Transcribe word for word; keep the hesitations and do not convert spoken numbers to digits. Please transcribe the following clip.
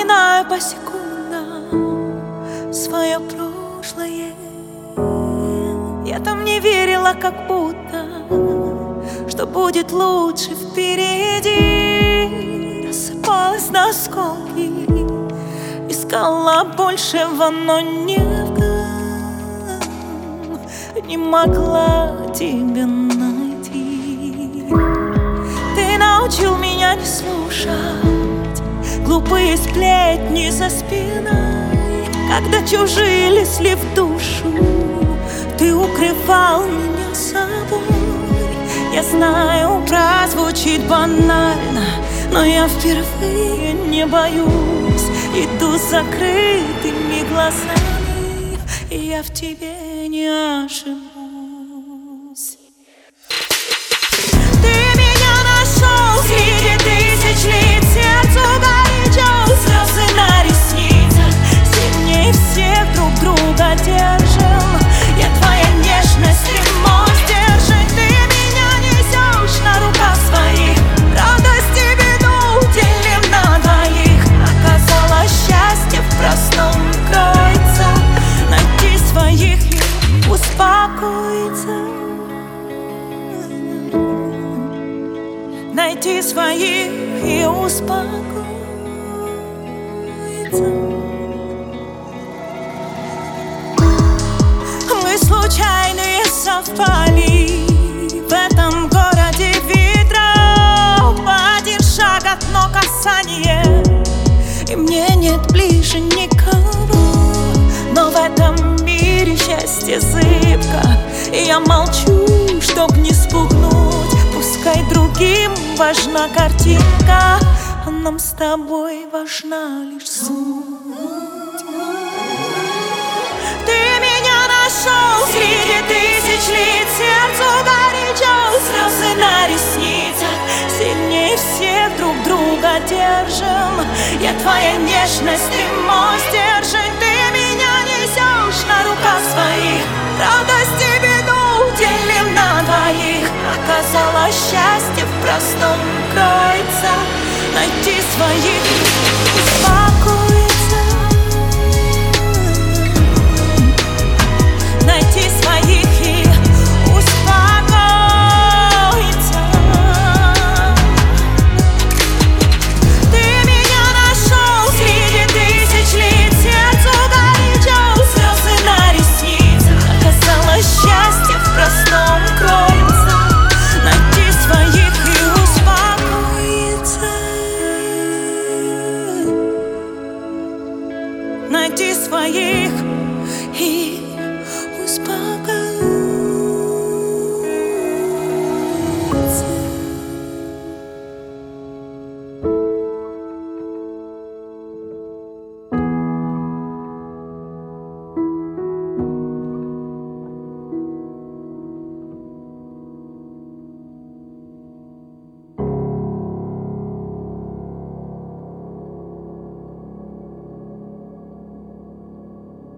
вспоминаю по секундам свое прошлое. Я там не верила, как будто, что будет лучше впереди. Рассыпалась на осколки, искала большего, но не в гам. Не могла тебя найти. Ты научил меня не слушать глупые сплетни за спиной. Когда чужие лезли в душу, ты укрывал меня собой. Я знаю, прозвучит банально, но я впервые не боюсь. Иду с закрытыми глазами, и я в тебе не ошибусь. Ты меня нашел среди тысяч лиц, сердцу горячо, слезы на ресницах. Сильнее всех друг друга держим. Я твоя нежность и мой стержень. Ты меня несешь на руках своих, радость и беду делим на двоих. Оказалось, счастье в простом кроется, найти своих и успокоиться. Найти своих и успокоиться. Мы случайные совпали в этом городе ветров. Один шаг, одно касание, и мне нет ближе никого. Но в этом мире счастье зыбко, и я молчу, чтоб не спугнуть. Пускай другим важна картинка, а нам с тобой важна лишь суть. Ты меня нашел среди тысяч лиц, сердцу горячо, слезы на ресницах. Сильнее всех друг друга держим. Я твоя нежность и мой стержень. Ты меня несешь на руках своих, радость и беду делим на двоих. Оказалось, счастье в простом кроется, найти своих